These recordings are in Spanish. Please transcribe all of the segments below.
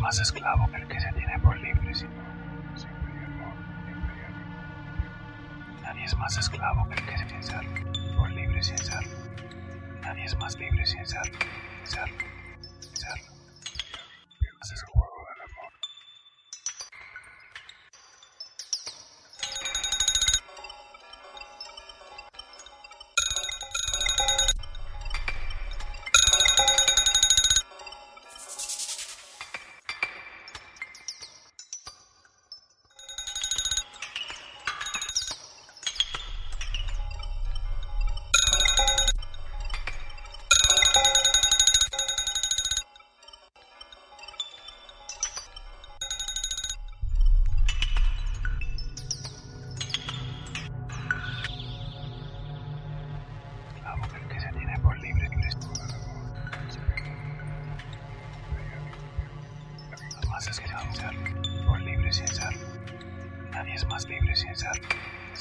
más esclavo que el que se tiene por libre, sino siempre hay amor, siempre hay amor. Nadie es más esclavo que el que se tiene por libre sin serlo. Nadie es más libre sin serlo. Ese es el juego del amor. El que se tiene por libre no es todo el amor. Más esclavo por libre sin serlo. Nadie es más libre sin serlo.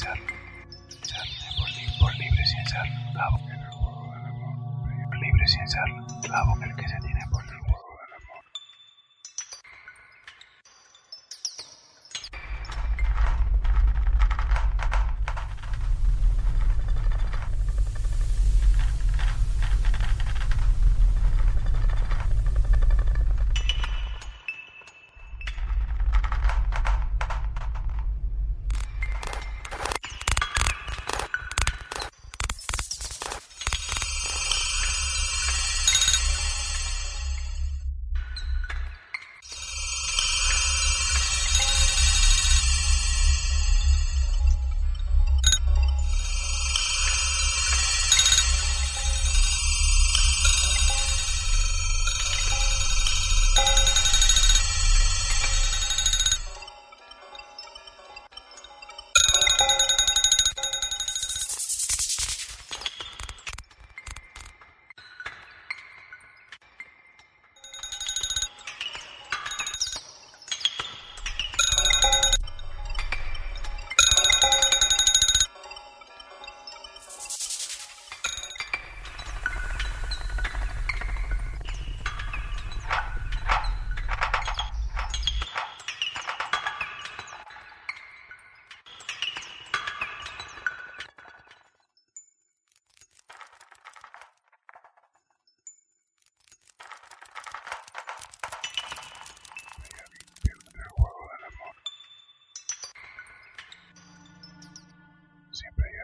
Por libre sin serlo. Esclavo en el juego del amor. Por libre sin serlo. Esclavo el que se tiene por libre. Siempre